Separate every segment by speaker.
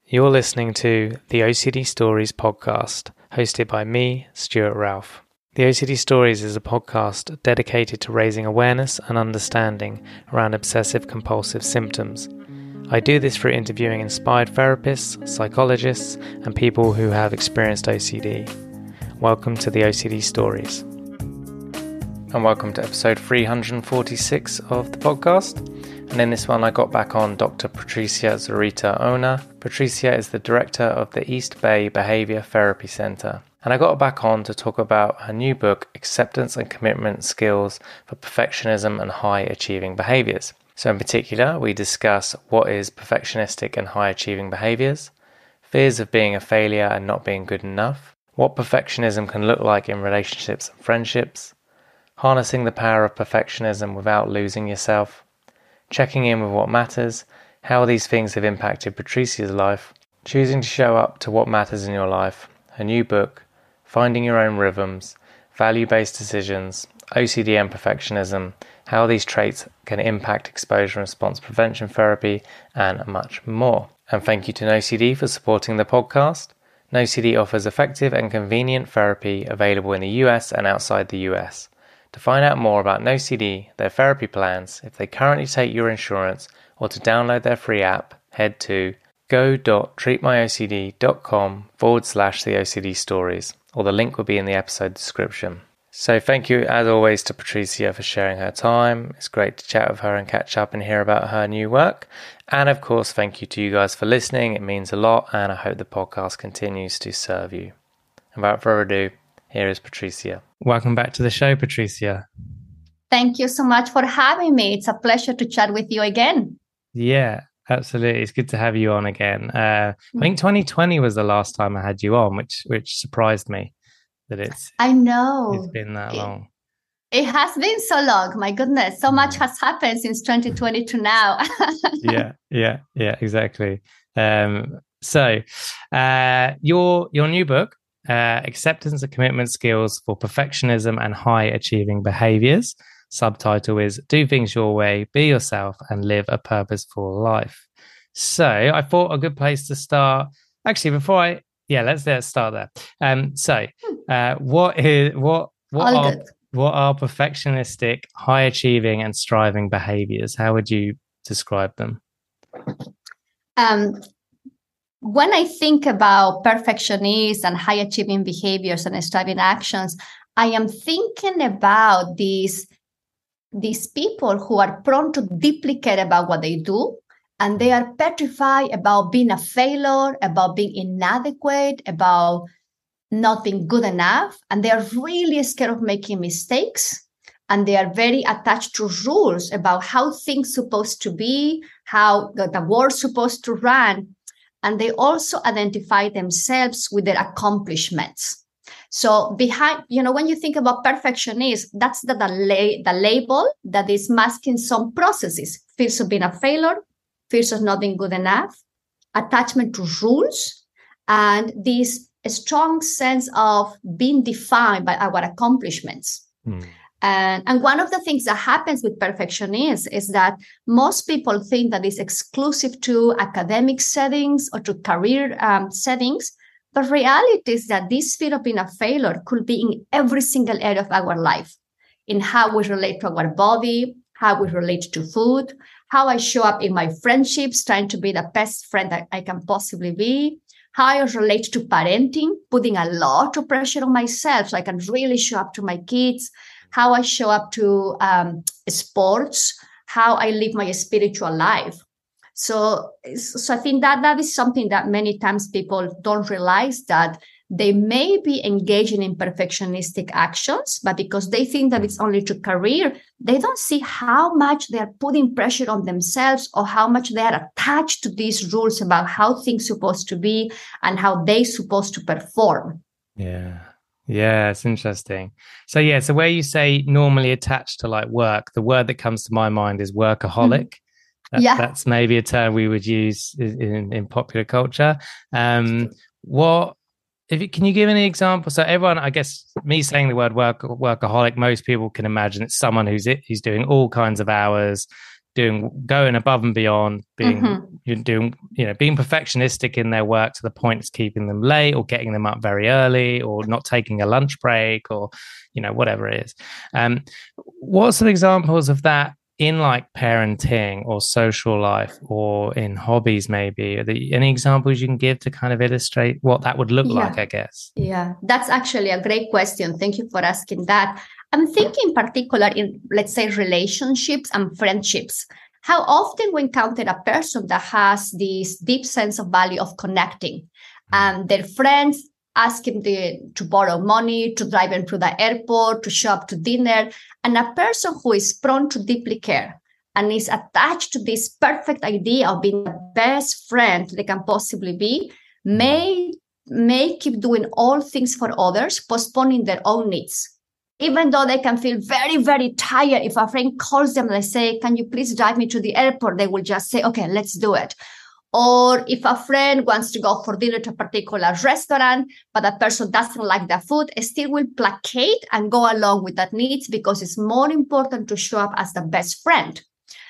Speaker 1: You're listening to the OCD Stories podcast, hosted by me, Stuart Ralph. The OCD Stories is a podcast dedicated to raising awareness and understanding around obsessive-compulsive symptoms. I do this through interviewing inspired therapists, psychologists, and people who have experienced OCD. Welcome to the OCD Stories. And welcome to episode 346 of the podcast. And in this one, I got back on Dr. Patricia Zurita Ona. Patricia is the director of the East Bay Behavior Therapy Center. And I got her back on to talk about her new book, Acceptance and Commitment Skills for Perfectionism and High Achieving Behaviors. So in particular, we discuss what is perfectionistic and high achieving behaviors, fears of being a failure and not being good enough, what perfectionism can look like in relationships and friendships, harnessing the power of perfectionism without losing yourself, checking in with what matters, how these things have impacted Patricia's life, choosing to show up to what matters in your life, her new book, finding your own rhythms, value-based decisions, OCD and perfectionism, how these traits can impact exposure and response prevention therapy, and much more. And thank you to NoCD for supporting the podcast. NoCD offers effective and convenient therapy available in the US and outside the US. To find out more about NoCD, their therapy plans, if they currently take your insurance, or to download their free app, head to go.treatmyocd.com/the OCD stories, or the link will be in the episode description. So thank you as always to Patricia for sharing her time. It's great to chat with her and catch up and hear about her new work. And of course, thank you to you guys for listening. It means a lot, and I hope the podcast continues to serve you. Without further ado, here is Patricia. Welcome back to the show, Patricia.
Speaker 2: Thank you so much for having me. It's a pleasure to chat with you again.
Speaker 1: Yeah, absolutely. It's good to have you on again. I think 2020 was the last time I had you on, which surprised me that it's been that long.
Speaker 2: It has been so long. My goodness, so much has happened since 2020 to now.
Speaker 1: Yeah, exactly. So your new book, Acceptance and Commitment Skills for Perfectionism and High Achieving Behaviors. Subtitle is Do Things Your Way, Be Yourself, and Live a Purposeful Life. So I thought a good place to start. Actually, let's start there. What are perfectionistic, high achieving, and striving behaviors? How would you describe them?
Speaker 2: When I think about perfectionists and high achieving behaviors and striving actions, I am thinking about these people who are prone to deeply care about what they do, and they are petrified about being a failure, about being inadequate, about not being good enough, and they are really scared of making mistakes, and they are very attached to rules about how things supposed to be, how the world's supposed to run. And they also identify themselves with their accomplishments. So when you think about perfectionism, that's the label that is masking some processes: fears of being a failure, fears of not being good enough, attachment to rules, and this strong sense of being defined by our accomplishments. And one of the things that happens with perfectionists is that most people think that it's exclusive to academic settings or to career settings. But reality is that this fear of being a failure could be in every single area of our life, in how we relate to our body, how we relate to food, how I show up in my friendships, trying to be the best friend that I can possibly be, how I relate to parenting, putting a lot of pressure on myself so I can really show up to my kids, how I show up to sports, how I live my spiritual life. So I think that is something that many times people don't realize, that they may be engaging in perfectionistic actions, but because they think that it's only to career, they don't see how much they are putting pressure on themselves, or how much they are attached to these rules about how things are supposed to be and how they're supposed to perform.
Speaker 1: Yeah, it's interesting. So where you say normally attached to like work, the word that comes to my mind is workaholic. That's maybe a term we would use in popular culture. Can you give any example? So everyone, I guess, me saying the word workaholic, most people can imagine it's someone who's doing all kinds of hours, going above and beyond, being perfectionistic in their work to the point it's keeping them late or getting them up very early or not taking a lunch break or, whatever it is. What are some examples of that in like parenting or social life or in hobbies, maybe? Are there any examples you can give to kind of illustrate what that would look like, I guess?
Speaker 2: Yeah, that's actually a great question. Thank you for asking that. I'm thinking in particular in, let's say, relationships and friendships. How often we encounter a person that has this deep sense of value of connecting, and their friends ask him to borrow money, to drive him to the airport, to show up to dinner. And a person who is prone to deeply care and is attached to this perfect idea of being the best friend they can possibly be may keep doing all things for others, postponing their own needs. Even though they can feel very, very tired, if a friend calls them and they say, can you please drive me to the airport? They will just say, okay, let's do it. Or if a friend wants to go for dinner to a particular restaurant, but that person doesn't like the food, it still will placate and go along with that needs because it's more important to show up as the best friend.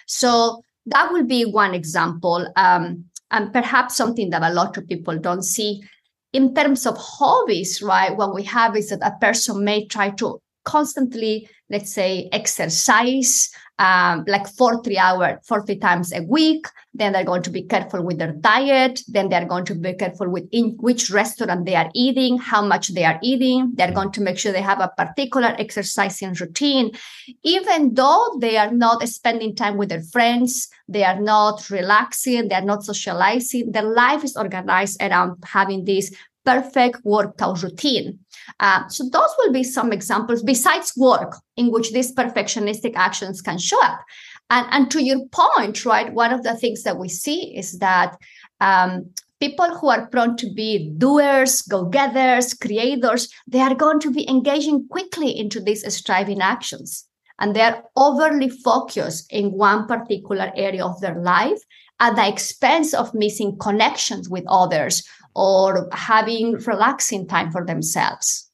Speaker 2: So that will be one example, and perhaps something that a lot of people don't see. In terms of hobbies, right, what we have is that a person may try to constantly, let's say, exercise like 40 times a week. Then they're going to be careful with their diet. Then they're going to be careful with in which restaurant they are eating, how much they are eating. They're going to make sure they have a particular exercising routine. Even though they are not spending time with their friends, they are not relaxing, they're not socializing, their life is organized around having this perfect workout routine. So those will be some examples besides work in which these perfectionistic actions can show up. And to your point, right, one of the things that we see is that people who are prone to be doers, go-getters, creators, they are going to be engaging quickly into these striving actions. And they're overly focused in one particular area of their life at the expense of missing connections with others or having relaxing time for themselves.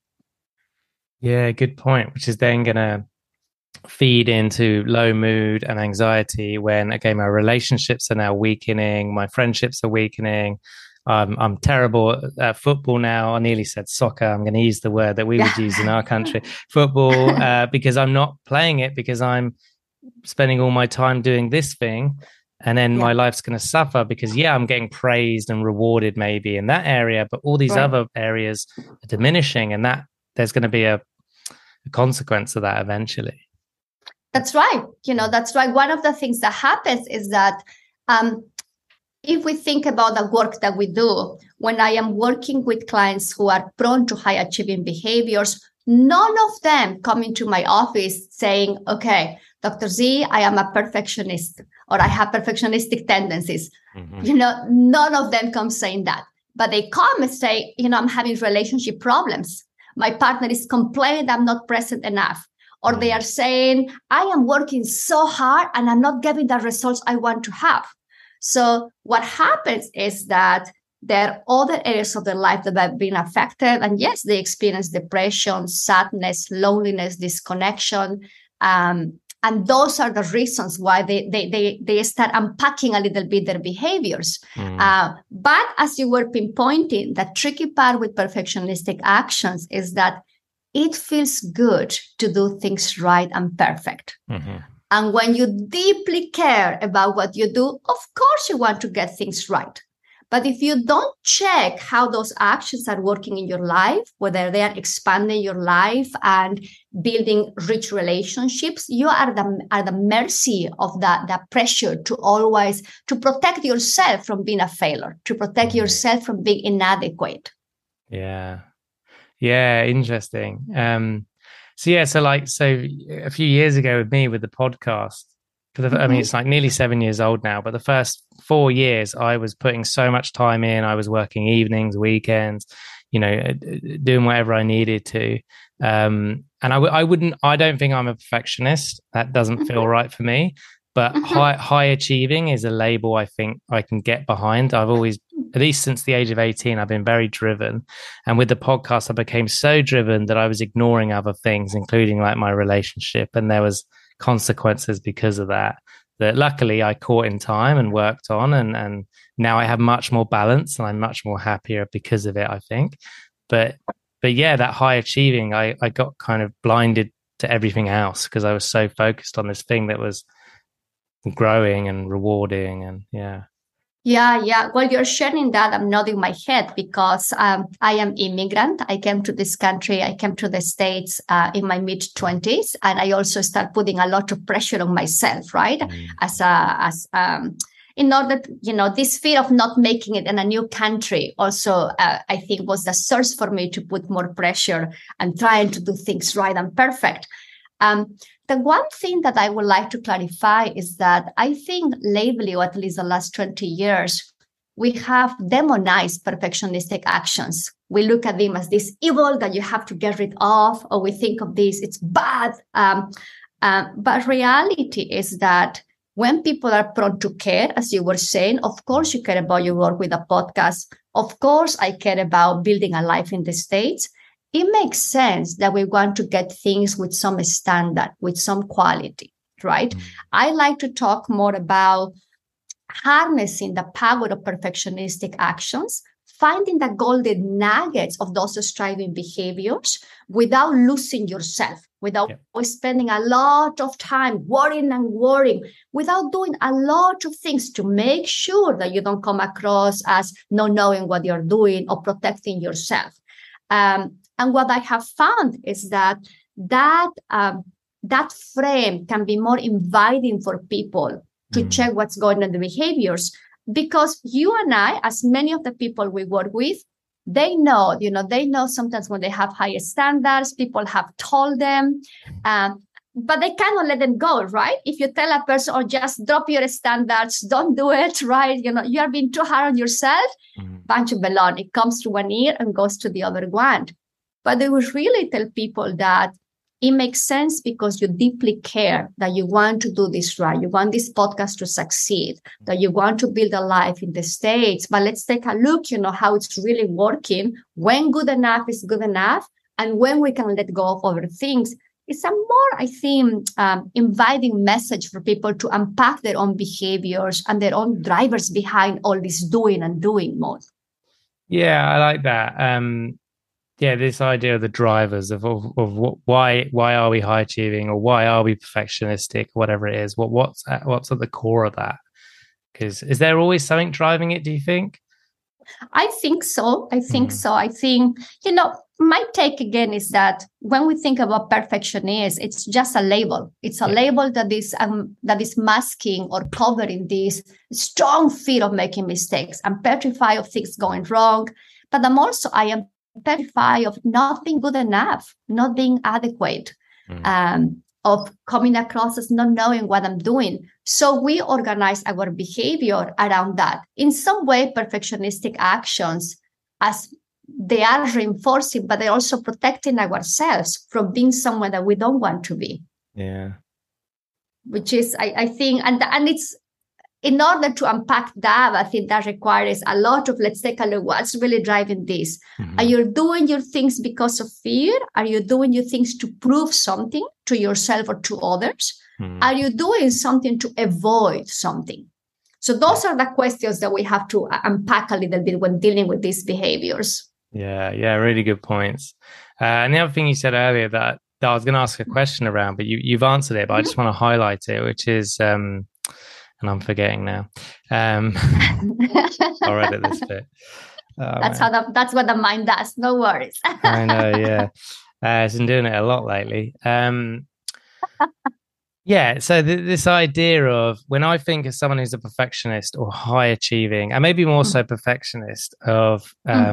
Speaker 1: Yeah, good point, which is then going to feed into low mood and anxiety when, again, my relationships are now weakening, my friendships are weakening. I'm terrible at football now. I nearly said soccer. I'm going to use the word that we would use in our country, football, because I'm not playing it because I'm spending all my time doing this thing. And then my life's going to suffer because, I'm getting praised and rewarded maybe in that area, but all these other areas are diminishing, and that there's going to be a consequence of that eventually.
Speaker 2: That's right. That's right. One of the things that happens is that if we think about the work that we do, when I am working with clients who are prone to high achieving behaviors, none of them come into my office saying, okay, Dr. Z, I am a perfectionist or I have perfectionistic tendencies. Mm-hmm. None of them come saying that, but they come and say, I'm having relationship problems. My partner is complaining that I'm not present enough. Or they are saying, I am working so hard and I'm not getting the results I want to have. So what happens is that there are other areas of their life that have been affected. And yes, they experience depression, sadness, loneliness, disconnection. And those are the reasons why they start unpacking a little bit their behaviors. But as you were pinpointing, the tricky part with perfectionistic actions is that it feels good to do things right and perfect. Mm-hmm. And when you deeply care about what you do, of course you want to get things right. But if you don't check how those actions are working in your life, whether they are expanding your life and building rich relationships, you are the mercy of the pressure to protect yourself from being a failure, to protect yourself from being inadequate.
Speaker 1: Yeah, interesting. So a few years ago with me with the podcast, it's like nearly 7 years old now, but the first 4 years I was putting so much time in. I was working evenings, weekends, doing whatever I needed to. And I don't think I'm a perfectionist. That doesn't feel right for me. But high achieving is a label I think I can get behind. I've always, at least since the age of 18, I've been very driven. And with the podcast, I became so driven that I was ignoring other things, including like my relationship. And there was consequences because of that that luckily I caught in time and worked on, and now I have much more balance and I'm much more happier because of it, I think. But yeah, that high achieving, I got kind of blinded to everything else because I was so focused on this thing that was growing and rewarding, and yeah.
Speaker 2: Yeah. While you're sharing that, I'm nodding my head because I am immigrant. I came to this country. I came to the States in my mid-20s, and I also start putting a lot of pressure on myself, right? In order to, this fear of not making it in a new country also, I think, was the source for me to put more pressure and trying to do things right and perfect. The one thing that I would like to clarify is that I think lately, or at least the last 20 years, we have demonized perfectionistic actions. We look at them as this evil that you have to get rid of, or we think of this, it's bad. But reality is that when people are prone to care, as you were saying, of course you care about your work with a podcast. Of course, I care about building a life in the States. It makes sense that we want to get things with some standard, with some quality, right? I like to talk more about harnessing the power of perfectionistic actions, finding the golden nuggets of those striving behaviors without losing yourself, without spending a lot of time worrying, without doing a lot of things to make sure that you don't come across as not knowing what you're doing or protecting yourself. And what I have found is that frame can be more inviting for people to check what's going on in the behaviors, because you and I, as many of the people we work with, they know sometimes when they have higher standards, people have told them, but they cannot let them go, right? If you tell a person, or just drop your standards, don't do it, right? You are being too hard on yourself, bunch of balloon. It comes through one ear and goes to the other one. But they would really tell people that it makes sense because you deeply care, that you want to do this right. You want this podcast to succeed, that you want to build a life in the States. But let's take a look, how it's really working, when good enough is good enough, and when we can let go of other things. It's a more, I think, inviting message for people to unpack their own behaviors and their own drivers behind all this doing mode.
Speaker 1: Yeah, I like that. This idea of the drivers of why are we high achieving, or why are we perfectionistic, whatever it is. What's at the core of that? Because is there always something driving it, do you think?
Speaker 2: I think so. I think, my take again is that when we think about perfectionism, it's just a label. It's a label that is masking or covering this strong fear of making mistakes. I'm petrified of things going wrong, but I am petrified of not being good enough, not being adequate, of coming across as not knowing what I'm doing. So we organize our behavior around that. In some way, perfectionistic actions, as they are reinforcing, but they're also protecting ourselves from being someone that we don't want to be.
Speaker 1: Yeah.
Speaker 2: Which is, I think, and it's, in order to unpack that, I think that requires a lot of, let's take a look, what's really driving this? Are you doing your things because of fear? Are you doing your things to prove something to yourself or to others? Are you doing something to avoid something? So those are the questions that we have to unpack a little bit when dealing with these behaviors.
Speaker 1: Yeah, really good points. And the other thing you said earlier that I was going to ask a question around, but you've answered it, but I just want to highlight it, which is... and I'm forgetting now. I'll edit this bit.
Speaker 2: That's what the mind does. No worries.
Speaker 1: I know, yeah. I've been doing it a lot lately. So this idea of, when I think of someone who's a perfectionist or high achieving, and maybe more so perfectionist, of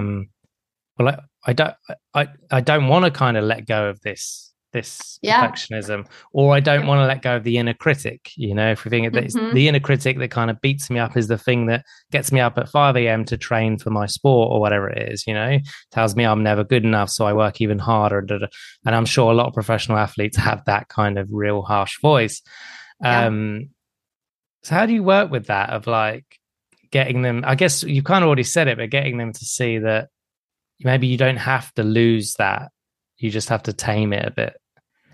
Speaker 1: I don't want to kind of let go of this perfectionism, or I don't want to let go of the inner critic. If we think that it's the inner critic that kind of beats me up, is the thing that gets me up at 5 a.m. to train for my sport or whatever it is, tells me I'm never good enough, so I work even harder. And I'm sure a lot of professional athletes have that kind of real harsh voice. So how do you work with that, of like getting them, I guess you kind of already said it, but getting them to see that maybe you don't have to lose that, you just have to tame it a bit?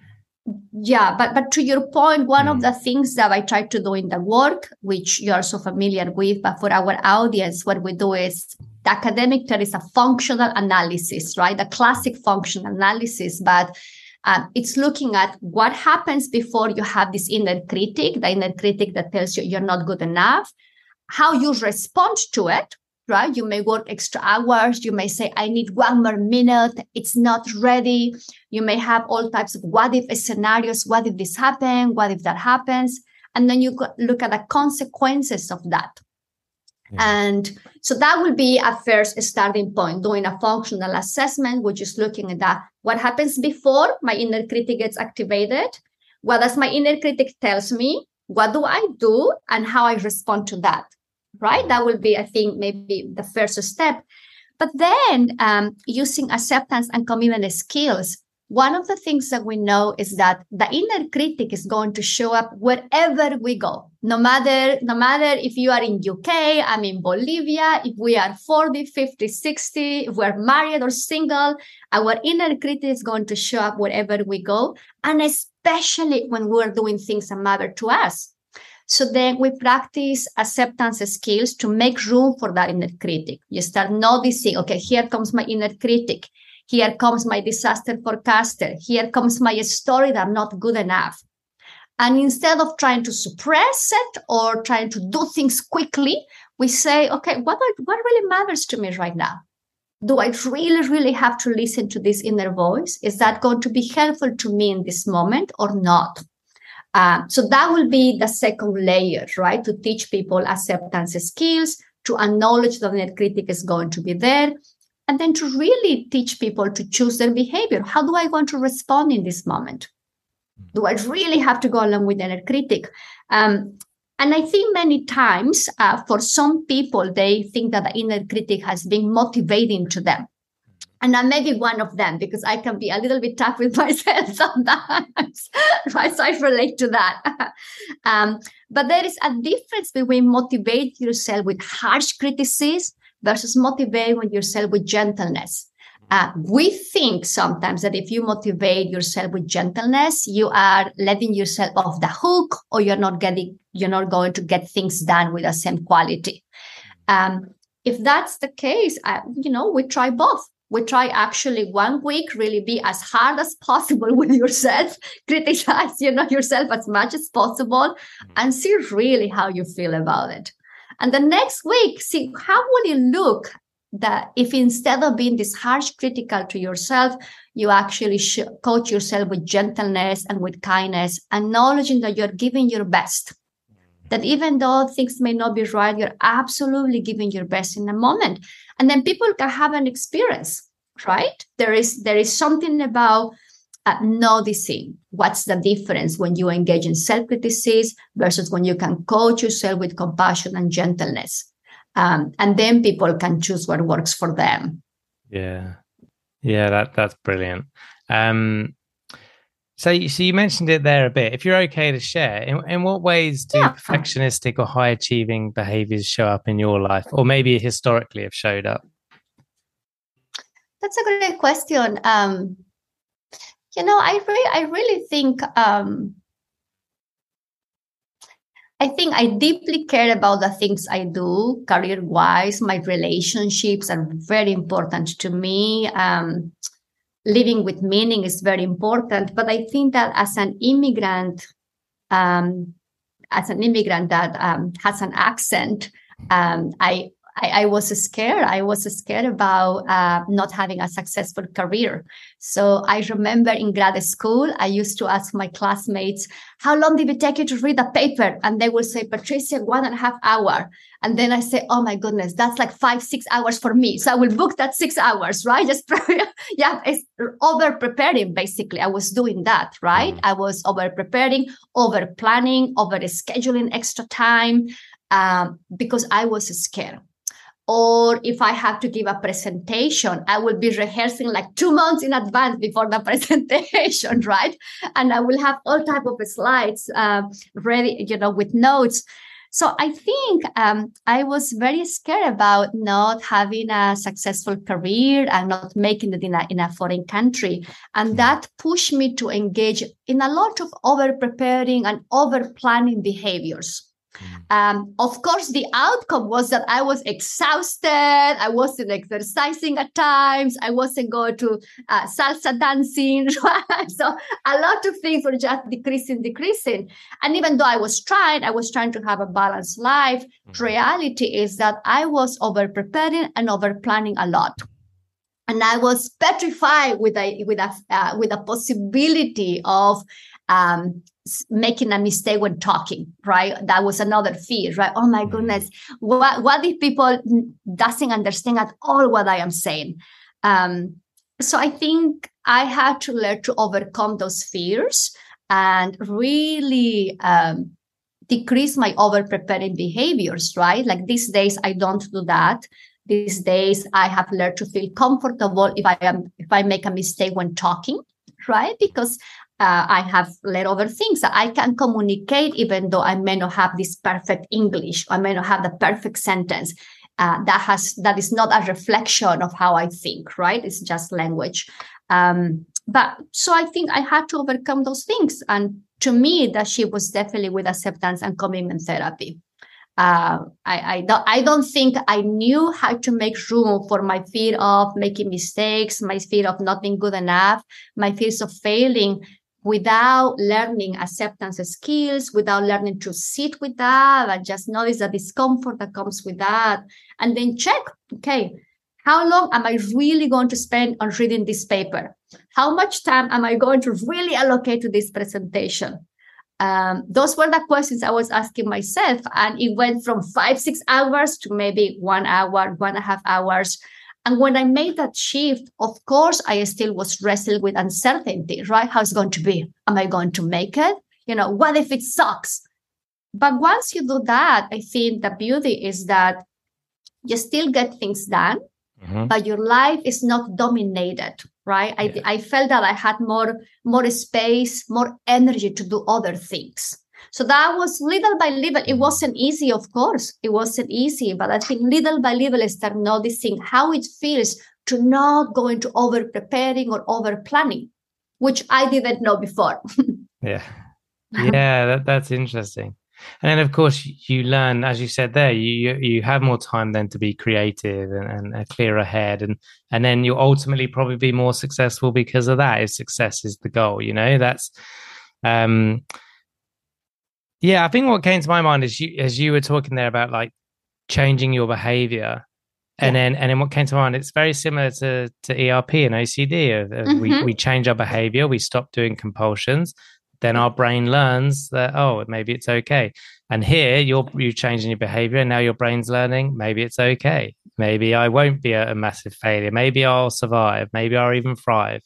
Speaker 2: Yeah, but to your point, one of the things that I try to do in the work, which you're so familiar with, but for our audience, what we do is the academic there is a functional analysis, right? The classic functional analysis, but it's looking at what happens before you have this inner critic, the inner critic that tells you you're not good enough, how you respond to it, right? You may work extra hours. You may say, I need one more minute. It's not ready. You may have all types of what if scenarios. What if this happens? What if that happens? And then you look at the consequences of that. Yeah. And so that will be a first starting point, doing a functional assessment, which is looking at that. What happens before my inner critic gets activated? What does my inner critic tells me? What do I do? And how I respond to that? Right? That will be, I think, maybe the first step. But then using acceptance and commitment skills, one of the things that we know is that the inner critic is going to show up wherever we go. No matter if you are in UK, I'm in Bolivia, if we are 40, 50, 60, if we're married or single, our inner critic is going to show up wherever we go. And especially when we're doing things that matter to us. So then we practice acceptance skills to make room for that inner critic. You start noticing, okay, here comes my inner critic. Here comes my disaster forecaster. Here comes my story that I'm not good enough. And instead of trying to suppress it or trying to do things quickly, we say, okay, what really matters to me right now? Do I really, really have to listen to this inner voice? Is that going to be helpful to me in this moment or not? So that will be the second layer, right? To teach people acceptance skills, to acknowledge that the inner critic is going to be there, and then to really teach people to choose their behavior. How do I want to respond in this moment? Do I really have to go along with the inner critic? And I think many times for some people, they think that the inner critic has been motivating to them. And I may be one of them because I can be a little bit tough with myself sometimes, right? So I relate to that. But there is a difference between motivate yourself with harsh criticism versus motivating yourself with gentleness. We think sometimes that if you motivate yourself with gentleness, you are letting yourself off the hook, or you're not going to get things done with the same quality. If that's the case, we try both. We try actually 1 week really be as hard as possible with yourself, criticize, yourself as much as possible, and see really how you feel about it. And the next week, see how will you look that if instead of being this harsh critical to yourself, you actually coach yourself with gentleness and with kindness, acknowledging that you're giving your best. That even though things may not be right, you're absolutely giving your best in the moment. And then people can have an experience, right? There is something about noticing what's the difference when you engage in self-criticism versus when you can coach yourself with compassion and gentleness. And then people can choose what works for them.
Speaker 1: Yeah, that's brilliant. So you mentioned it there a bit. If you're okay to share, in what ways do perfectionistic or high-achieving behaviors show up in your life, or maybe historically have showed up?
Speaker 2: That's a great question. I really think I deeply care about the things I do career-wise. My relationships are very important to me. Living with meaning is very important. But I think that as an immigrant that has an accent, I was scared. I was scared about not having a successful career. So I remember in grad school, I used to ask my classmates, how long did it take you to read a paper? And they would say, Patricia, 1.5 hours. And then I say, oh my goodness, that's like 5-6 hours for me. So I will book that 6 hours, right? It's over preparing. Basically, I was doing that, right? I was over preparing, over planning, over scheduling extra time because I was scared. Or if I have to give a presentation, I will be rehearsing like 2 months in advance before the presentation, right? And I will have all type of slides ready, with notes. So I think I was very scared about not having a successful career and not making it in a foreign country. And that pushed me to engage in a lot of over-preparing and over-planning behaviors. Of course, the outcome was that I was exhausted. I wasn't exercising at times. I wasn't going to salsa dancing. So a lot of things were just decreasing. And even though I was trying to have a balanced life. Reality is that I was over preparing and over planning a lot. And I was petrified with a possibility of making a mistake when talking, right? That was another fear, right? Oh my goodness, what if people doesn't understand at all what I am saying? So I think I had to learn to overcome those fears and really decrease my over-preparing behaviors, right? Like these days, I don't do that. These days, I have learned to feel comfortable if I make a mistake when talking, right? Because I have learned other things that I can communicate, even though I may not have this perfect English, I may not have the perfect sentence. That is not a reflection of how I think, right? It's just language. But so I think I had to overcome those things. And to me, that she was definitely with acceptance and commitment therapy. I don't think I knew how to make room for my fear of making mistakes, my fear of not being good enough, my fears of failing, without learning acceptance skills, without learning to sit with that and just notice the discomfort that comes with that. And then check, okay, how long am I really going to spend on reading this paper? How much time am I going to really allocate to this presentation? Those were the questions I was asking myself. And it went from 5-6 hours to maybe 1 hour, 1.5 hours. And when I made that shift, of course, I still was wrestling with uncertainty, right? How's it going to be? Am I going to make it? What if it sucks? But once you do that, I think the beauty is that you still get things done, but your life is not dominated, right? Yeah. I felt that I had more space, more energy to do other things. So that was little by little. It wasn't easy, of course. It wasn't easy, but I think little by little I started noticing how it feels to not go into over preparing or over planning, which I didn't know before.
Speaker 1: Yeah, that's interesting. And then, of course, you learn, as you said there, you have more time then to be creative and a clearer head, and then you'll ultimately probably be more successful because of that. If success is the goal, that's. Yeah, I think what came to my mind is as you were talking there about like changing your behavior, and then what came to mind, it's very similar to ERP and OCD. We change our behavior, we stop doing compulsions, then our brain learns that maybe it's okay. And here you're changing your behavior, and now your brain's learning maybe it's okay. Maybe I won't be a massive failure. Maybe I'll survive. Maybe I'll even thrive.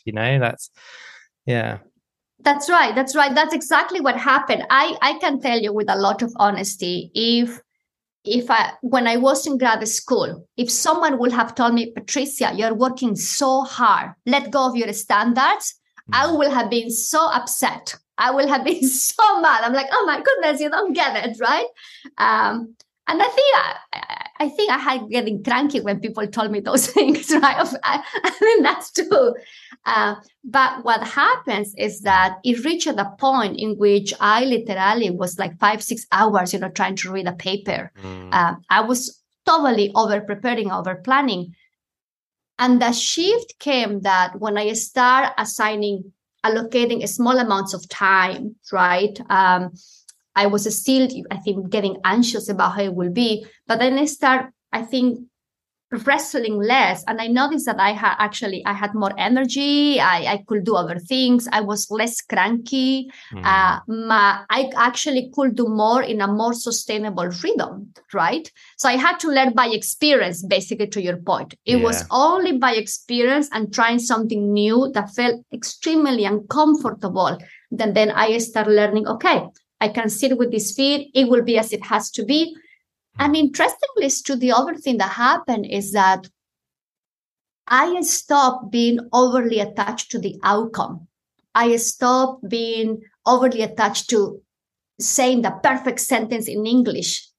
Speaker 2: That's right. That's exactly what happened. I can tell you with a lot of honesty, when I was in grad school, if someone would have told me, Patricia, you're working so hard, let go of your standards, I will have been so upset. I will have been so mad. I'm like, oh my goodness, you don't get it, right? And I think I had getting cranky when people told me those things, right? I mean, that's true. But what happens is that it reached a point in which I literally was like 5-6 hours, trying to read a paper. I was totally over preparing, over planning. And the shift came that when I start allocating small amounts of time, right? I was still, I think, getting anxious about how it will be. But then I start, I think, wrestling less. And I noticed that I had more energy. I could do other things. I was less cranky. I actually could do more in a more sustainable rhythm, right? So I had to learn by experience, basically, to your point. It was only by experience and trying something new that felt extremely uncomfortable. Then I started learning, okay, I can sit with this fear. It will be as it has to be. And interestingly, Stu, the other thing that happened is that I stopped being overly attached to the outcome. I stopped being overly attached to saying the perfect sentence in English.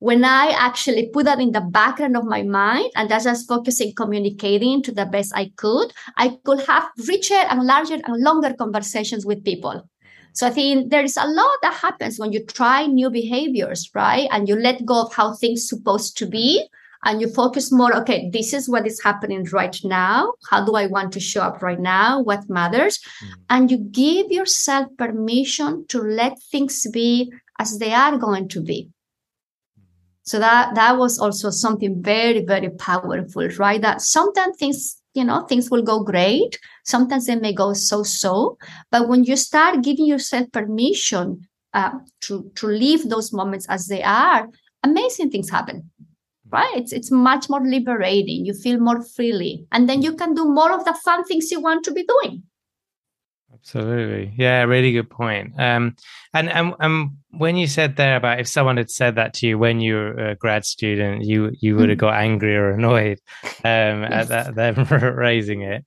Speaker 2: when I actually put that in the background of my mind and just focusing communicating to the best I could have richer and larger and longer conversations with people. So I think there is a lot that happens when you try new behaviors, right? And you let go of how things are supposed to be and you focus more, okay, this is what is happening right now. How do I want to show up right now? What matters? And you give yourself permission to let things be as they are going to be. So that was also something very, very powerful, right? That sometimes things will go great. Sometimes they may go so. But when you start giving yourself permission to live those moments as they are, amazing things happen, right? It's much more liberating. You feel more freely. And then you can do more of the fun things you want to be doing.
Speaker 1: Absolutely. Yeah, really good point. And when you said there about if someone had said that to you when you were a grad student, you would have got angry or annoyed at them raising it.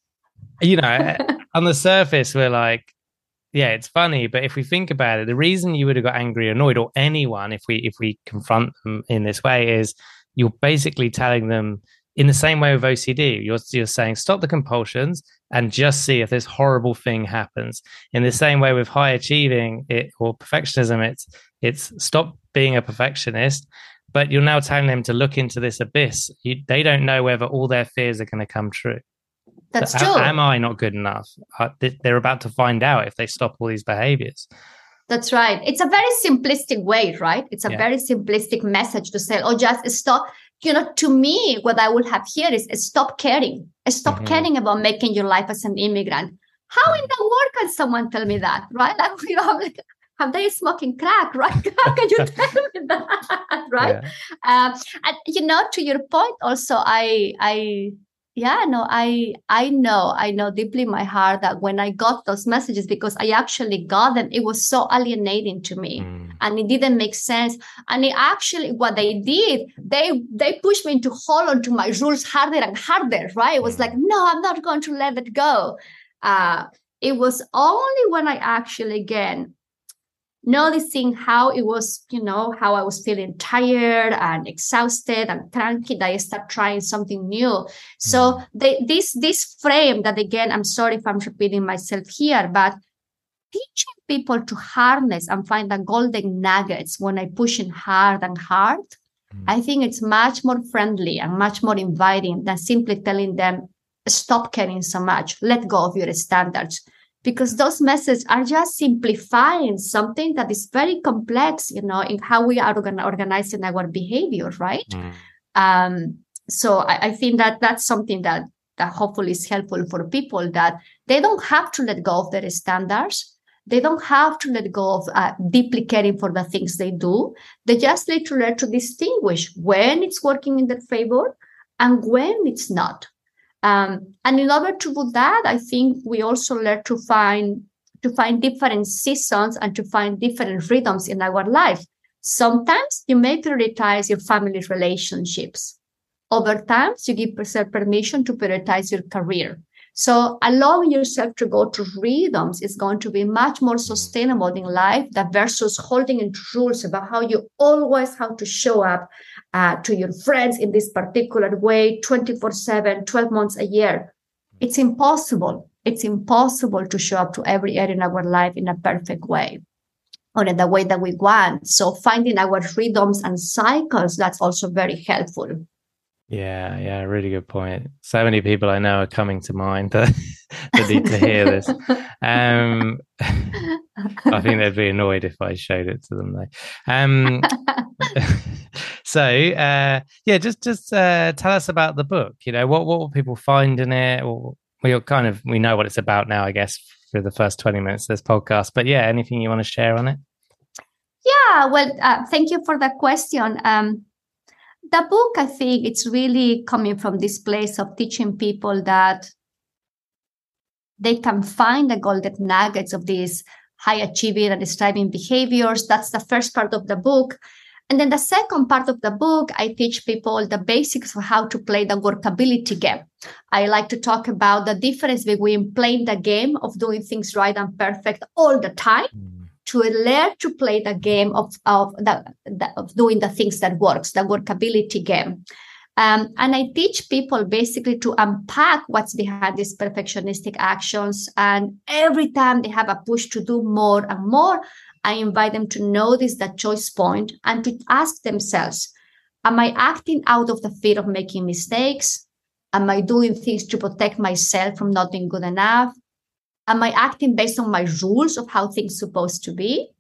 Speaker 1: On the surface, we're like, yeah, it's funny. But if we think about it, the reason you would have got angry or annoyed, or anyone, if we confront them in this way, is you're basically telling them in the same way with OCD, you're saying stop the compulsions and just see if this horrible thing happens. In the same way with high achieving or perfectionism, it's stop being a perfectionist, but you're now telling them to look into this abyss. They don't know whether all their fears are going to come true.
Speaker 2: That's true.
Speaker 1: Am I not good enough? They're about to find out if they stop all these behaviors.
Speaker 2: That's right. It's a very simplistic way, right? It's a very simplistic message to say, just stop. To me, what I would have here is stop caring. Stop caring about making your life as an immigrant. How in the world can someone tell me that, right? Like, have they smoking crack, right? How can you tell me that, right? Yeah. And to your point, also, I know deeply in my heart that when I got those messages, because I actually got them, it was so alienating to me and it didn't make sense. And it actually, what they did, they pushed me to hold on to my rules harder and harder, right? It was like, no, I'm not going to let it go. It was only when I actually, again, noticing how it was, how I was feeling tired and exhausted and cranky, that I started trying something new. So this frame that, again, I'm sorry if I'm repeating myself here, but teaching people to harness and find the golden nuggets when I push in hard and hard, I think it's much more friendly and much more inviting than simply telling them, stop caring so much, let go of your standards. Because those messages are just simplifying something that is very complex, in how we are organizing our behavior, right? So I think that that's something that hopefully is helpful for people, that they don't have to let go of their standards. They don't have to let go of deeply caring for the things they do. They just need to learn to distinguish when it's working in their favor and when it's not. And in order to do that, I think we also learn to find different seasons and to find different rhythms in our life. Sometimes you may prioritize your family relationships. Other times you give yourself permission to prioritize your career. So allowing yourself to go to rhythms is going to be much more sustainable in life than versus holding into rules about how you always have to show up to your friends in this particular way, 24/7, 12 months a year. It's impossible. It's impossible to show up to every area in our life in a perfect way or in the way that we want. So finding our rhythms and cycles, that's also very helpful.
Speaker 1: Yeah, really good point. So many people I know are coming to mind that need to hear this. I think they'd be annoyed if I showed it to them though. Just tell us about the book. What will people find in it? Or we know what it's about now, I guess, for the first 20 minutes of this podcast. But yeah, anything you want to share on it?
Speaker 2: Yeah, well, thank you for that question. The book, I think it's really coming from this place of teaching people that they can find the golden nuggets of these high achieving and striving behaviors. That's the first part of the book. And then the second part of the book, I teach people the basics of how to play the workability game. I like to talk about the difference between playing the game of doing things right and perfect all the time to learn to play the game of doing the things that works, the workability game. And I teach people basically to unpack what's behind these perfectionistic actions. And every time they have a push to do more and more, I invite them to notice that choice point and to ask themselves, am I acting out of the fear of making mistakes? Am I doing things to protect myself from not being good enough? Am I acting based on my rules of how things are supposed to be?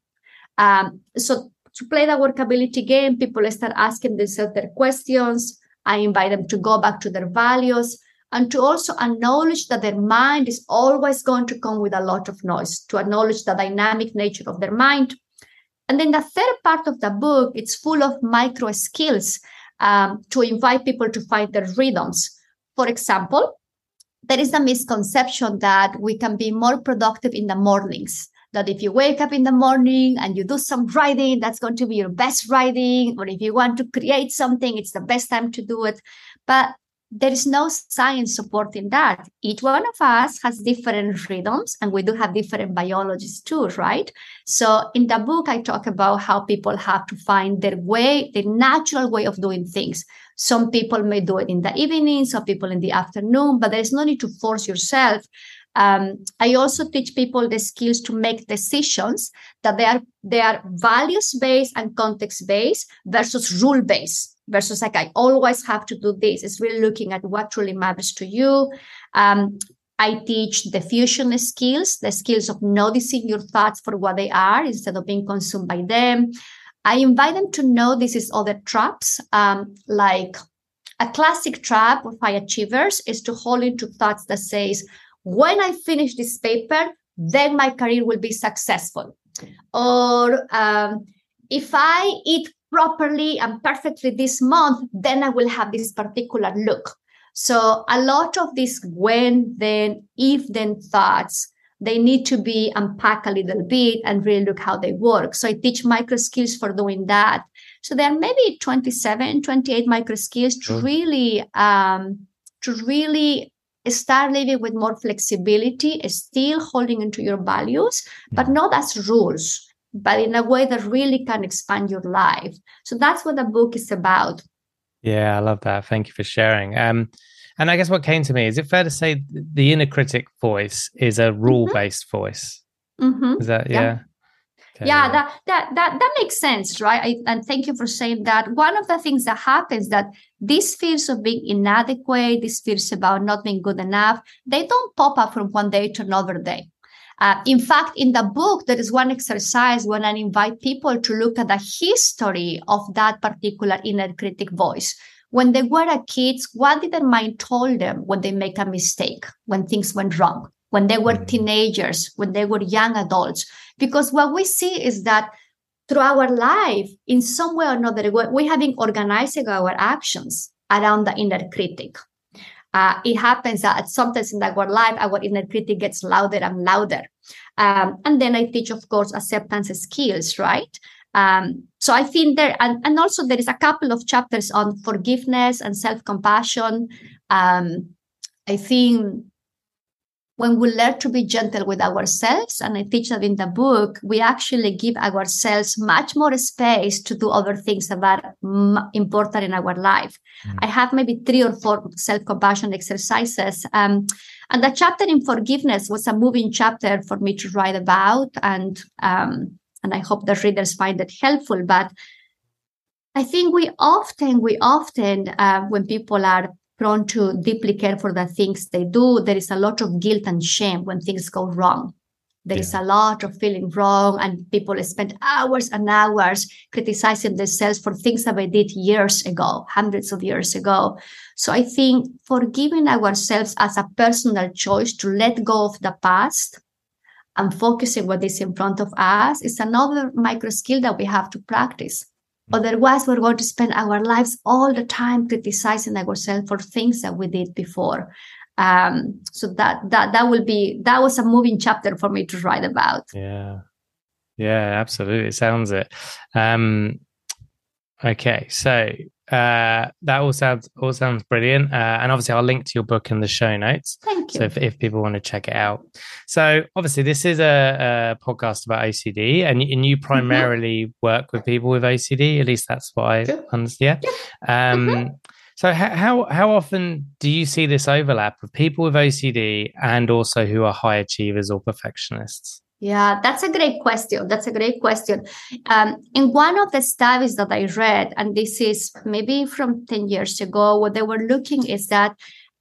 Speaker 2: So to play the workability game, people start asking themselves their questions. I invite them to go back to their values and to also acknowledge that their mind is always going to come with a lot of noise, to acknowledge the dynamic nature of their mind. And then the third part of the book, it's full of micro skills to invite people to find their rhythms. For example, there is a misconception that we can be more productive in the mornings. That if you wake up in the morning and you do some writing, that's going to be your best writing. Or if you want to create something, it's the best time to do it. But there is no science supporting that. Each one of us has different rhythms, and we do have different biologies too, right? So in the book, I talk about how people have to find their way, their natural way of doing things. Some people may do it in the evening, some people in the afternoon, but there's no need to force yourself. I also teach people the skills to make decisions that they are values-based and context-based versus rule-based, versus like, I always have to do this. It's really looking at what truly matters to you. I teach diffusion skills, the skills of noticing your thoughts for what they are instead of being consumed by them. I invite them to notice other traps, like a classic trap of high achievers is to hold into thoughts that says, when I finish this paper, then my career will be successful. Or if I eat properly and perfectly this month, then I will have this particular look. So a lot of these when, then, if, then thoughts, they need to be unpacked a little bit and really look how they work. So I teach micro skills for doing that. So there are maybe 27, 28 micro skills to really start living with more flexibility, still holding into your values, but not as rules, but in a way that really can expand your life. So that's what the book is about.
Speaker 1: Yeah, I love that. Thank you for sharing. And I guess what came to me, is it fair to say the inner critic voice is a rule-based voice? Is that, yeah? Okay,
Speaker 2: yeah, that makes sense, right? And thank you for saying that. One of the things that happens that these fears of being inadequate, these fears about not being good enough, they don't pop up from one day to another day. In fact, in the book, there is one exercise when I invite people to look at the history of that particular inner critic voice. When they were kids, what did their mind told them when they make a mistake, when things went wrong, when they were teenagers, when they were young adults? Because what we see is that through our life, in some way or another, we have been organizing our actions around the inner critic. It happens that sometimes in our life, our inner critic gets louder and louder. And then I teach, of course, acceptance skills, right? So I think there, and also there is a couple of chapters on forgiveness and self-compassion. I think when we learn to be gentle with ourselves, and I teach that in the book, we actually give ourselves much more space to do other things that are important in our life. I have maybe 3 or 4 self-compassion exercises. And the chapter in forgiveness was a moving chapter for me to write about. And I hope the readers find it helpful. But I think we often, when people are prone to deeply care for the things they do, there is a lot of guilt and shame when things go wrong. There is a lot of feeling wrong, and people spend hours and hours criticizing themselves for things that they did years ago, hundreds of years ago. So I think forgiving ourselves as a personal choice to let go of the past and focusing what is in front of us is another micro skill that we have to practice. Otherwise, we're going to spend our lives all the time criticizing ourselves for things that we did before. So that was a moving chapter for me to write about.
Speaker 1: Yeah, absolutely. It sounds it. Okay, so That all sounds brilliant. And obviously, I'll link to your book in the show notes.
Speaker 2: Thank you.
Speaker 1: So if people want to check it out. So obviously, this is a podcast about OCD, and you primarily work with people with OCD. At least that's what I understand. Yeah. So how often do you see this overlap of people with OCD and also who are high achievers or perfectionists?
Speaker 2: Yeah, that's a great question. In one of the studies that I read, and this is maybe from 10 years ago, what they were looking is that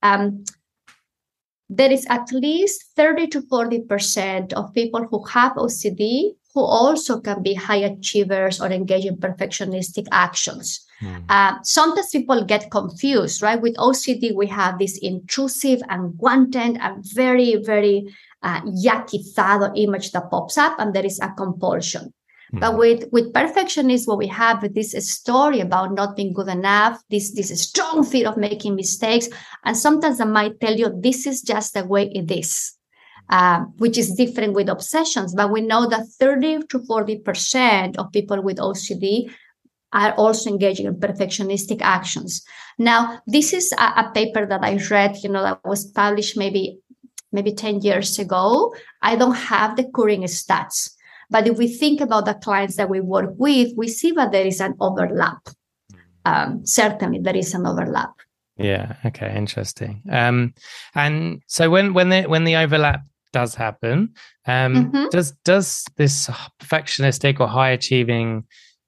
Speaker 2: there is at least 30 to 40% of people who have OCD who also can be high achievers or engage in perfectionistic actions. Sometimes people get confused, right? With OCD, we have this intrusive, unwanted, and very, very yucky thought image that pops up, and there is a compulsion. But with perfectionists, what we have is this story about not being good enough, this strong fear of making mistakes. And sometimes I might tell you, this is just the way it is, which is different with obsessions. But we know that 30 to 40% of people with OCD are also engaging in perfectionistic actions. Now, this is a paper that I read, that was published maybe 10 years ago. I don't have the current stats. But if we think about the clients that we work with, we see that there is an overlap. Certainly, there is an overlap.
Speaker 1: Yeah. Okay. Interesting. And so when the overlap does happen, does this perfectionistic or high achieving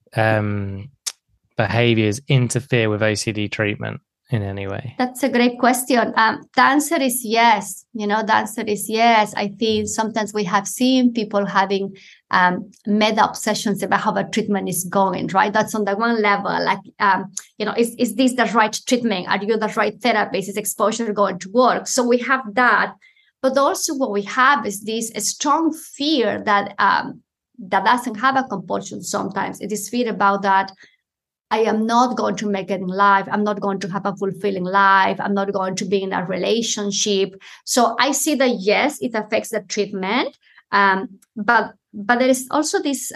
Speaker 1: behaviors interfere with OCD treatment in any way?
Speaker 2: That's a great question. The answer is yes. I think sometimes we have seen people having meta obsessions about how the treatment is going, right? That's on the one level, like, is this the right treatment? Are you the right therapist? Is exposure going to work? So we have that. But also what we have is this strong fear that doesn't have a compulsion sometimes. It is fear about that I am not going to make it in life. I'm not going to have a fulfilling life. I'm not going to be in a relationship. So I see that, yes, it affects the treatment. But there is also this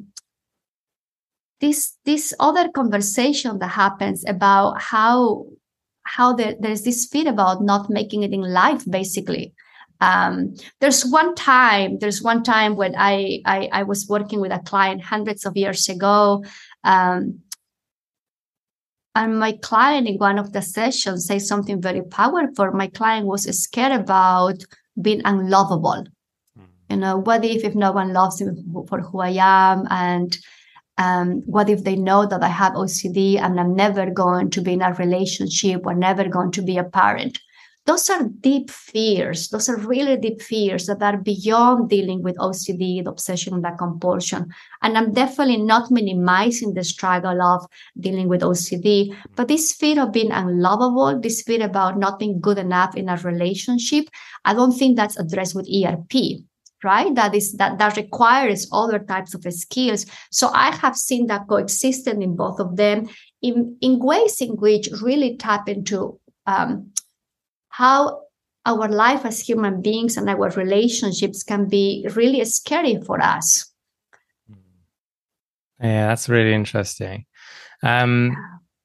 Speaker 2: other conversation that happens about how there's this fear about not making it in life, basically. There's one time when I was working with a client hundreds of years ago. And my client in one of the sessions said something very powerful. My client was scared about being unlovable. What if no one loves me for who I am? And what if they know that I have OCD and I'm never going to be in a relationship or never going to be a parent? Those are deep fears. Those are really deep fears that are beyond dealing with OCD, the obsession, and the compulsion. And I'm definitely not minimizing the struggle of dealing with OCD, but this fear of being unlovable, this fear about not being good enough in a relationship, I don't think that's addressed with ERP, right? That requires other types of skills. So I have seen that coexisting in both of them in ways in which really tap into how our life as human beings and our relationships can be really scary for us.
Speaker 1: Yeah, that's really interesting. That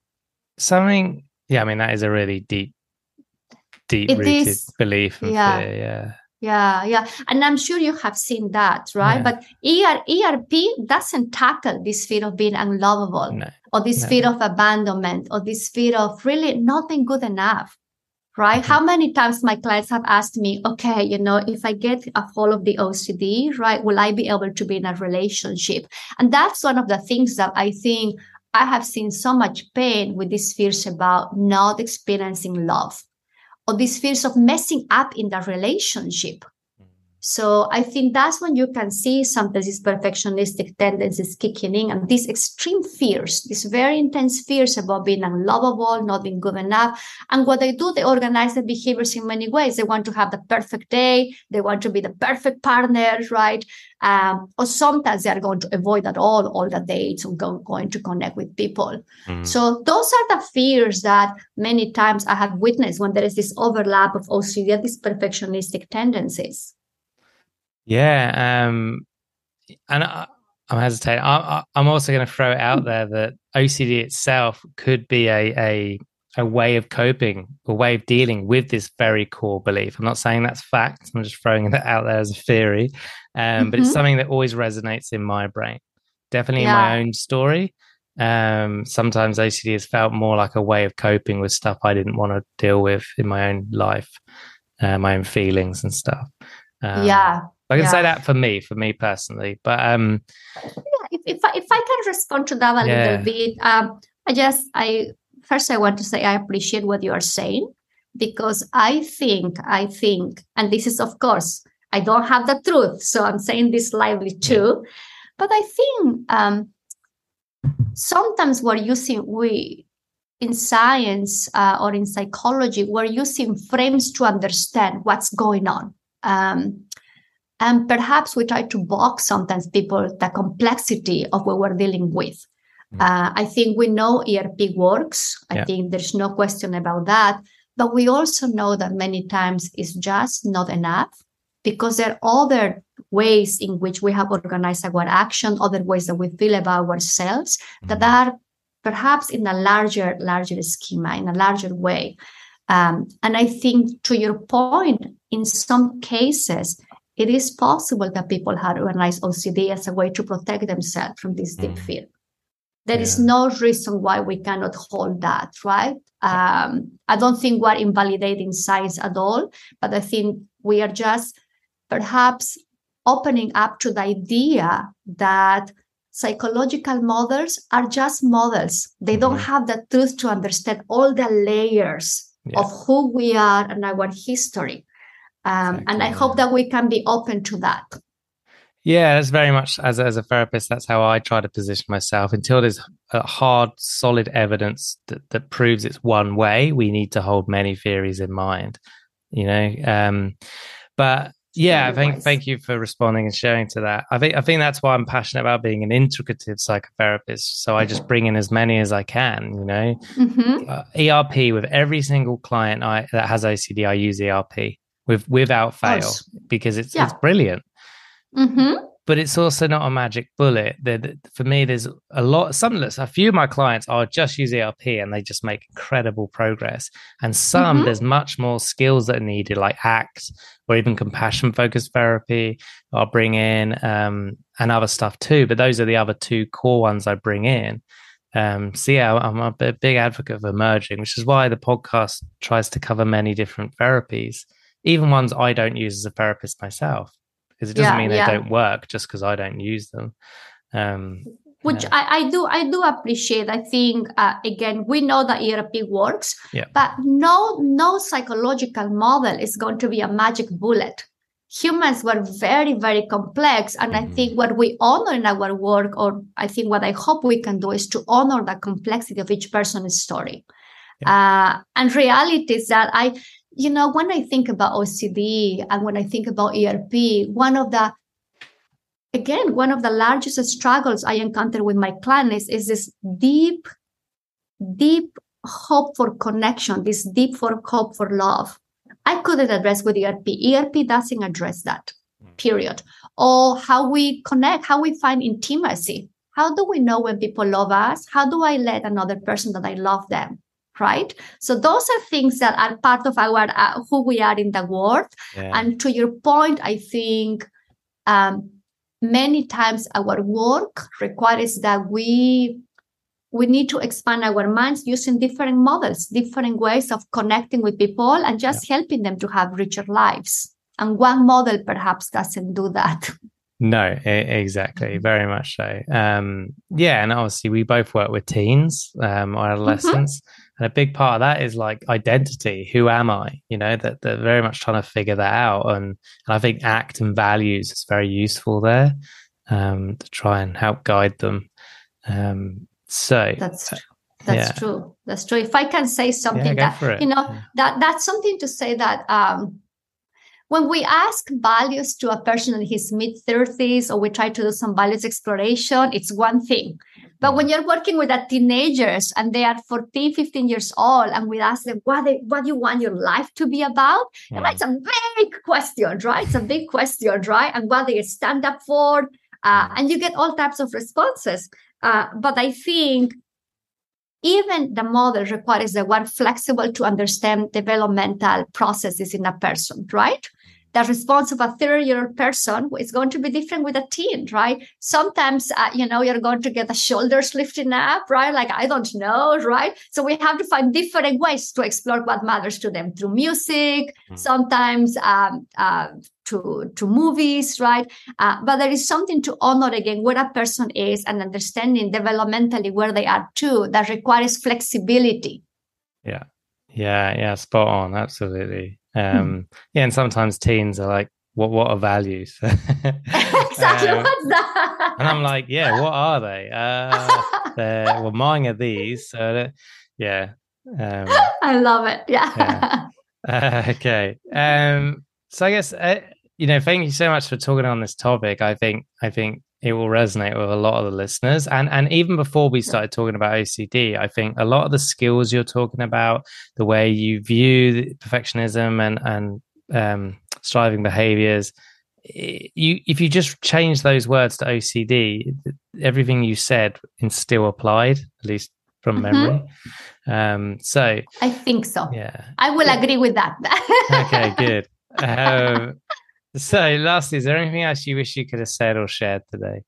Speaker 1: is a really deep-rooted belief and fear.
Speaker 2: Yeah. And I'm sure you have seen that, right? Yeah. But ERP doesn't tackle this fear of being unlovable or this fear of abandonment or this fear of really not being good enough. Right? How many times my clients have asked me, okay, if I get a hold of the OCD, right, will I be able to be in a relationship? And that's one of the things that I think I have seen so much pain with these fears about not experiencing love or these fears of messing up in the relationship. So I think that's when you can see sometimes these perfectionistic tendencies kicking in and these extreme fears, these very intense fears about being unlovable, not being good enough. And what they do, they organize their behaviors in many ways. They want to have the perfect day. They want to be the perfect partner, right? Or sometimes they are going to avoid at all the dates or going to connect with people. So those are the fears that many times I have witnessed when there is this overlap of OCD, these perfectionistic tendencies.
Speaker 1: Yeah, and I'm hesitating. I'm also going to throw it out there that OCD itself could be a way of coping, a way of dealing with this very core belief. I'm not saying that's fact. I'm just throwing it out there as a theory. But it's something that always resonates in my brain. Definitely in my own story. Sometimes OCD has felt more like a way of coping with stuff I didn't want to deal with in my own life, my own feelings and stuff. I can say that for me personally, but
Speaker 2: if I can respond to that a little bit, I want to say I appreciate what you are saying, because I think, and this is, of course, I don't have the truth, so I'm saying this lively too, but I think sometimes we in science or in psychology, we're using frames to understand what's going on. And perhaps we try to box sometimes people the complexity of what we're dealing with. I think we know ERP works. I think there's no question about that. But we also know that many times it's just not enough, because there are other ways in which we have organized our action, other ways that we feel about ourselves that are perhaps in a larger schema, in a larger way. And I think, to your point, in some cases, it is possible that people have organized OCD as a way to protect themselves from this deep fear. There is no reason why we cannot hold that, right? I don't think we're invalidating science at all, but I think we are just perhaps opening up to the idea that psychological models are just models. They don't have the truth to understand all the layers of who we are and our history. And I hope that we can be open to that.
Speaker 1: Yeah, that's very much, as a therapist, that's how I try to position myself. Until there's a hard, solid evidence that proves it's one way, we need to hold many theories in mind, but yeah, thank you for responding and sharing to that. I think that's why I'm passionate about being an integrative psychotherapist. So I just bring in as many as I can, ERP with every single client that has OCD. I use ERP without fail, because it's brilliant. But it's also not a magic bullet. For me, there's a few of my clients are just use ERP and they just make incredible progress. And some, there's much more skills that are needed, like ACT or even compassion focused therapy I'll bring in, and other stuff too. But those are the other two core ones I bring in. I'm a big advocate of emerging, which is why the podcast tries to cover many different therapies, even ones I don't use as a therapist myself. Because it doesn't mean they don't work just because I don't use them.
Speaker 2: Which I do appreciate. I think, again, we know that ERP works, but no psychological model is going to be a magic bullet. Humans were very, very complex. And I think what we honor in our work, or I think what I hope we can do, is to honor the complexity of each person's story. And reality is that when I think about OCD and when I think about ERP, one of the largest struggles I encounter with my clients is this deep hope for connection, this deep hope for love. I couldn't address with ERP. ERP doesn't address that, period. Or how we connect, how we find intimacy. How do we know when people love us? How do I let another person that I love them? Right? So those are things that are part of our who we are in the world. And to your point, I think many times our work requires that we need to expand our minds using different models, different ways of connecting with people and just helping them to have richer lives. And one model perhaps doesn't do that.
Speaker 1: No, exactly. Very much so. And obviously we both work with teens or adolescents. And a big part of that is like identity. Who am I? That they're very much trying to figure that out. And I think ACT and values is very useful there to try and help guide them. So that's true. That's true.
Speaker 2: If I can say something that's something to say that when we ask values to a person in his mid-30s, or we try to do some values exploration, it's one thing. But when you're working with teenagers and they are 14, 15 years old, and we ask them what you want your life to be about, it's a big question, right? It's a big question, right? And what they stand up for. And you get all types of responses. But I think even the model requires that we're flexible to understand developmental processes in a person, right? The response of a 30-year-old person is going to be different with a teen, right? Sometimes, you're going to get the shoulders lifting up, right? Like, I don't know, right? So we have to find different ways to explore what matters to them through music, sometimes to movies, right? But there is something to honor again where a person is and understanding developmentally where they are too that requires flexibility.
Speaker 1: Yeah, spot on, absolutely. And sometimes teens are like, what are values?
Speaker 2: Exactly, what's that?
Speaker 1: And I'm like, yeah, what are they? Mine are these. So I
Speaker 2: love it. Yeah.
Speaker 1: Okay. So I guess thank you so much for talking on this topic. I think it will resonate with a lot of the listeners. And even before we started talking about OCD, I think a lot of the skills you're talking about, the way you view perfectionism and striving behaviors, if you just change those words to OCD, everything you said is still applied, at least from memory. So
Speaker 2: I think so.
Speaker 1: Yeah,
Speaker 2: I will agree with that.
Speaker 1: Okay, good. So lastly, is there anything else you wish you could have said or shared today?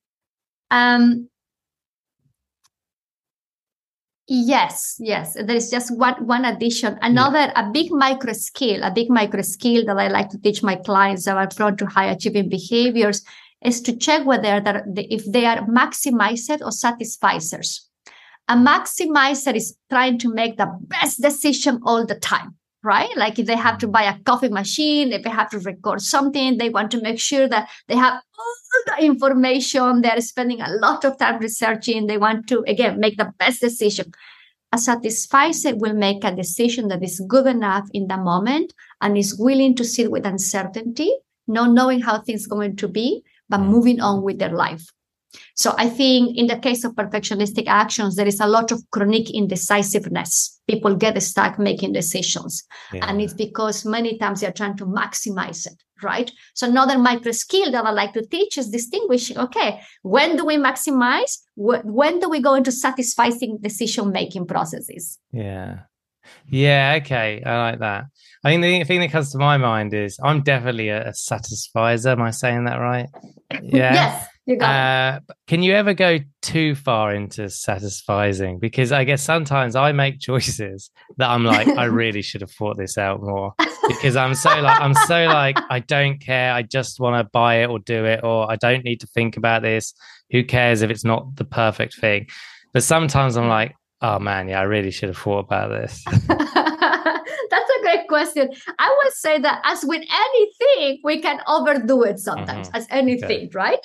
Speaker 2: Yes. There is just one addition. A big micro skill that I like to teach my clients that are prone to high achieving behaviors is to check whether if they are maximizers or satisficers. A maximizer is trying to make the best decision all the time, right? Like if they have to buy a coffee machine, if they have to record something, they want to make sure that they have all the information. They're spending a lot of time researching. They want to, again, make the best decision. A satisficer will make a decision that is good enough in the moment and is willing to sit with uncertainty, not knowing how things are going to be, but moving on with their life. So I think in the case of perfectionistic actions, there is a lot of chronic indecisiveness. People get stuck making decisions. And it's because many times they're trying to maximize it, right? So another micro skill that I like to teach is distinguishing, okay, when do we maximize? When do we go into satisfying decision-making processes?
Speaker 1: Yeah, okay. I like that. I think the thing that comes to my mind is I'm definitely a satisfizer. Am I saying that right? Yeah.
Speaker 2: Yes.
Speaker 1: Can you ever go too far into satisfying? Because I guess sometimes I make choices that I'm like, I really should have thought this out more, because I'm so like, I don't care. I just want to buy it or do it, or I don't need to think about this. Who cares if it's not the perfect thing? But sometimes I'm like, oh man, I really should have thought about this.
Speaker 2: That's a great question. I would say that as with anything, we can overdo it sometimes, as anything, right?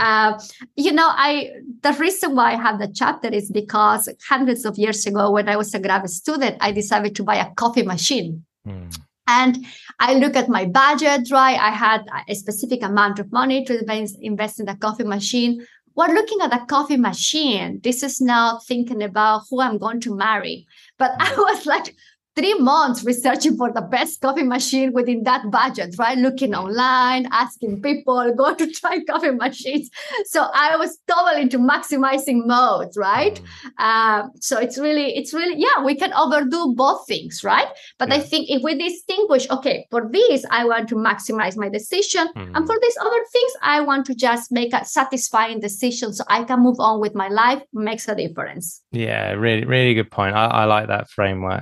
Speaker 2: The reason why I have the chapter is because hundreds of years ago, when I was a grad student, I decided to buy a coffee machine. And I look at my budget, right? I had a specific amount of money to invest in the coffee machine. We're looking at a coffee machine. This is now thinking about who I'm going to marry. But I was like 3 months researching for the best coffee machine within that budget, right? Looking online, asking people, go to try coffee machines. So I was totally into maximizing mode, right? So it's really, we can overdo both things, right? But I think if we distinguish, okay, for this, I want to maximize my decision. And for these other things, I want to just make a satisfying decision so I can move on with my life, makes a difference.
Speaker 1: Yeah, really, really good point. I like that framework.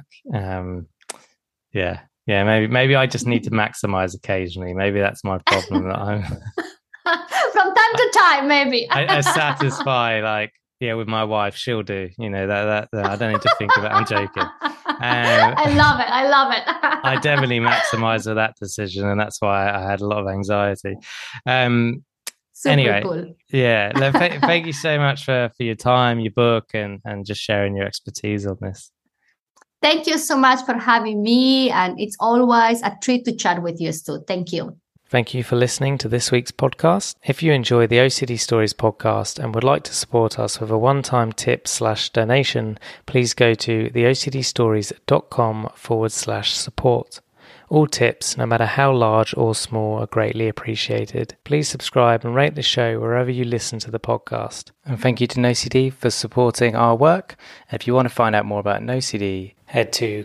Speaker 1: Maybe I just need to maximize occasionally. Maybe that's my problem. That I'm
Speaker 2: from time to time, maybe
Speaker 1: I satisfy with my wife. She'll do, that I don't need to think about. I'm joking.
Speaker 2: I love it.
Speaker 1: I definitely maximize with that decision, and that's why I had a lot of anxiety. Anyway,
Speaker 2: cool.
Speaker 1: Thank you so much for your time, your book, and just sharing your expertise on this.
Speaker 2: Thank you so much for having me, and it's always a treat to chat with you, Stu. Thank you.
Speaker 1: Thank you for listening to this week's podcast. If you enjoy the OCD Stories podcast and would like to support us with a one-time tip/donation, please go to theocdstories.com/support. All tips, no matter how large or small, are greatly appreciated. Please subscribe and rate the show wherever you listen to the podcast. And thank you to NoCD for supporting our work. If you want to find out more about NoCD, head to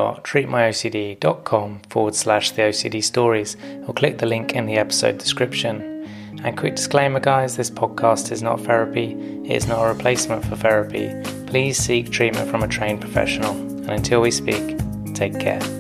Speaker 1: go.treatmyocd.com/the OCD stories or click the link in the episode description. And quick disclaimer, guys, this podcast is not therapy. It is not a replacement for therapy. Please seek treatment from a trained professional. And until we speak, take care.